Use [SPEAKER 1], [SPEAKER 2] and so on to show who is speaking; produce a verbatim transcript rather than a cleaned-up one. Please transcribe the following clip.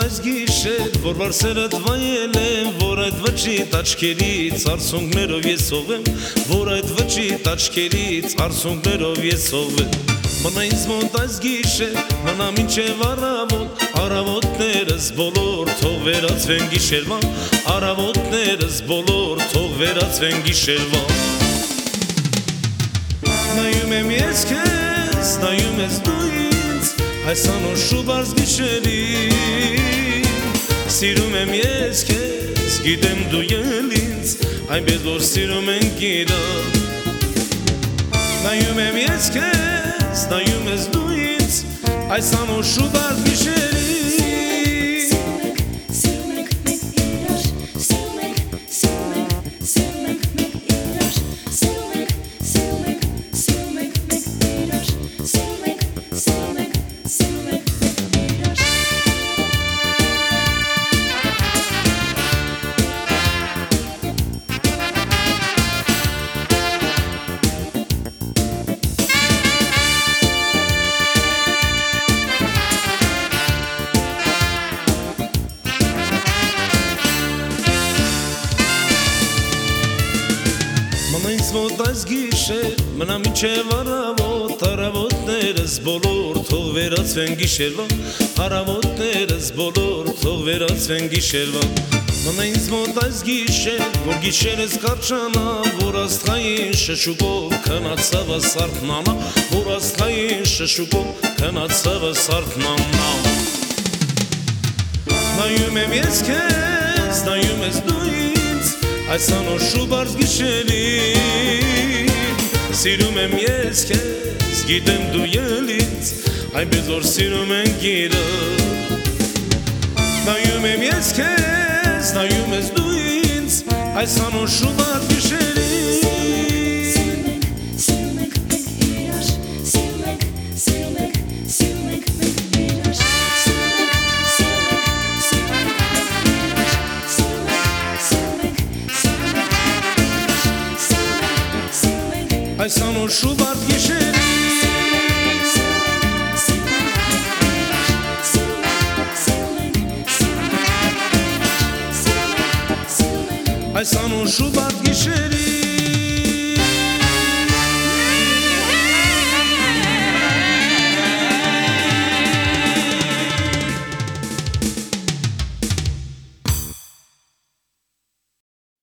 [SPEAKER 1] այս գիշեր, որ վարսերդ վայել եմ, որ այդ վճիտ աչքերից արցունքներով ես ով եմ, որ այդ վճիտ աչքերից արցունքներով ես ով եմ։ Մնա ինձ մոտ այս գիշեր, մնա մինչև առավոտ, առավոտներս բոլոր թող վերածվեն գիշերվա, առավոտներս բոլոր թող վերածվեն գիշերվա։ Նայում եմ ես քեզ, նայում ես դու ինձ, այս անոր շուբարզ գիշերին, սիրում եմ ես քեզ, գիտեմ դու ել ինձ, այնպես որ սիրում ենք իրար։ Նայում եմ ես քեզ, նայում ես դու ինձ, այս անոր շուբարզ գիշերին։ Մնա ինձ մոտ այս գիշեր, մնա մինչև առավոտ, առավոտներս բոլոր թող վերածվեն գիշերվա, առավոտներս բոլոր թող վերածվեն գիշերվա։ Մնա ինձ մոտ այս գիշեր, որ գիշերս կարճանա, որ աստղային շշուկով քնացավը սարթնանա, որ աստղային շշուկով քնացավը սարթնանա։ Նայում եմ ես քեզ, նայում ես դու ինձ, այս անոր շուբարզ գիշերին, սիրում եմ ես քեզ, գիտեմ դու ել ինձ, այնպես որ սիրում ենք իրար։ Նայում եմ ես քեզ, նայում ես դու ինձ, այս անոր շուբարզ գիշերին։ Այս անոր շուբարդ գիշերին, այս անոր շուբարդ գիշերին։